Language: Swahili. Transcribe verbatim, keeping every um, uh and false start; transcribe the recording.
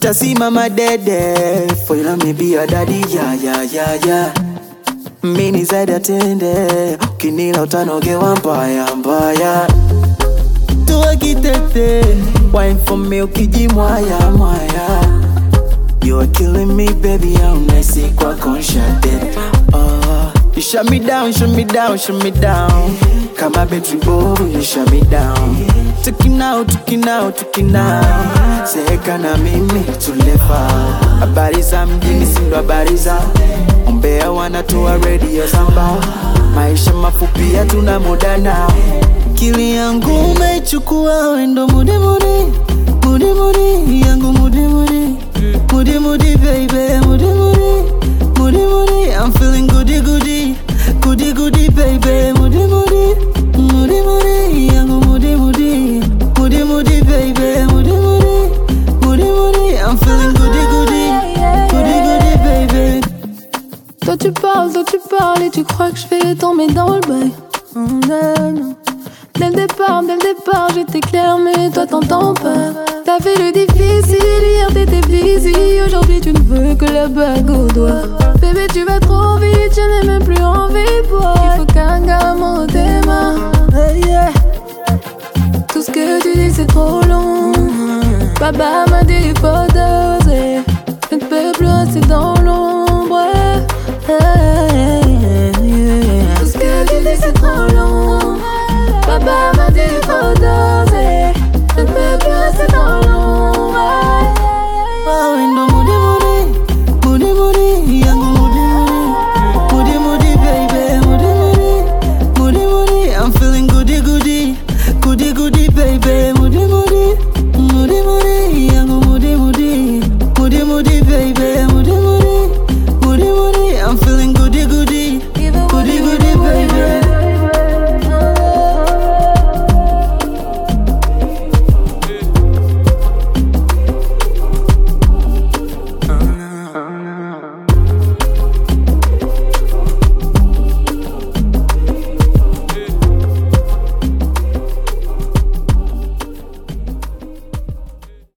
nitasimama dede. For you let me be your daddy, yeah, yeah, yeah, yeah. Mini zaidi atende, ukinila utanogewa mbaya mbaya. Tuwa kitete, wine for me ukijimwaya mwaya. You are killing me baby, I'm nice kwa conshade. Oh, you shut me down, shut me down, shut me down. Kama battery boy, you shut me down. Tuki now, tuki now, tuki now. Seka na mimi tulefa. Habari za mjini sindo habari za Umbea wanatoa radio samba. Maisha mafupi ya tuna muda now. Kili yangu umechukua wendo mudi mudi. Mudi mudi, yangu mudi mudi. Mudi mudi baby, mudi mudi. Mudi mudi, I'm feeling goody goody. Goody goody baby, mudi mudi. Mudi mudi, yangu mudi mudi. Mudi mudi baby, mudi mudi. Mudi mudi, I'm feeling goody goody. Goody goody baby. Toi tu parles, toi tu parles et tu crois que je vais tomber dans le bail. Oh, non, non. Dès le départ, dès le départ, j'étais claire, mais toi t'entends pas. T'as fait le difficile, hier t'étais busy. Aujourd'hui tu ne veux que la bague au doigt. Bébé tu vas trop vite, je n'ai même plus envie de boire. Il faut qu'un gamin tes mains. Hey, yeah. Tout ce que tu dis c'est trop long. Papa m'a dit faut doser. Je ne peux plus rester dans